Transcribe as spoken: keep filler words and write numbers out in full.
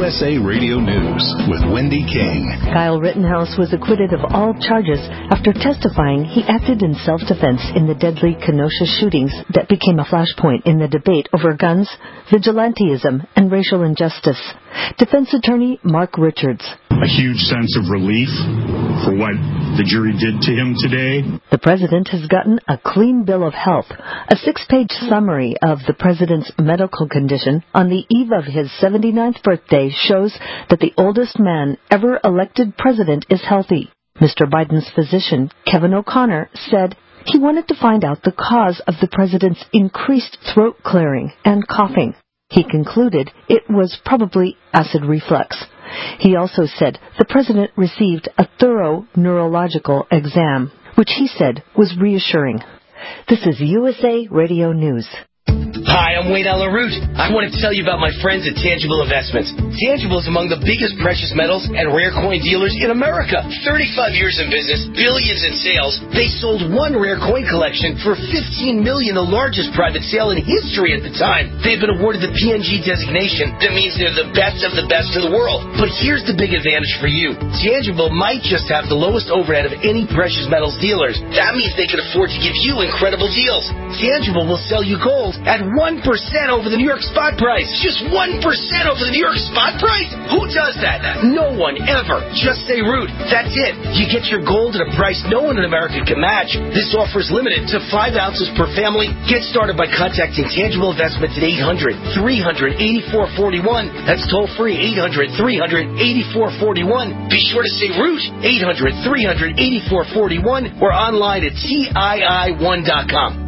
S A Radio News with Wendy King. Kyle Rittenhouse was acquitted of all charges after testifying he acted in self-defense in the deadly Kenosha shootings that became a flashpoint in the debate over guns, vigilantism, and racial injustice. Defense attorney Mark Richards. A huge sense of relief for what the jury did to him today. The president has gotten a clean bill of health, a six-page summary of the president's medical condition on the eve of his seventy-ninth birthday shows that the oldest man ever elected president is healthy. Mister Biden's physician, Kevin O'Connor, said he wanted to find out the cause of the president's increased throat clearing and coughing. He concluded it was probably acid reflux. He also said the president received a thorough neurological exam, which he said was reassuring. This is U S A Radio News. Hi, I'm Wayne Allen Root. I want to tell you about my friends at Tangible Investments. Tangible is among the biggest precious metals and rare coin dealers in America. thirty-five years in business, billions in sales. They sold one rare coin collection for fifteen million dollars, the largest private sale in history at the time. They've been awarded the P N G designation. That means they're the best of the best in the world. But here's the big advantage for you. Tangible might just have the lowest overhead of any precious metals dealers. That means they can afford to give you incredible deals. Tangible will sell you gold at one percent over the New York spot price. Just one percent over the New York spot price? Who does that? No one ever. Just say Root. That's it. You get your gold at a price no one in America can match. This offer is limited to five ounces per family. Get started by contacting Tangible Investments at eight hundred, three hundred, eighty-four forty-one. That's toll free, eight hundred, three hundred, eighty-four forty-one. Be sure to say Root, eight hundred, three hundred, eighty-four forty-one, or online at T I I one dot com.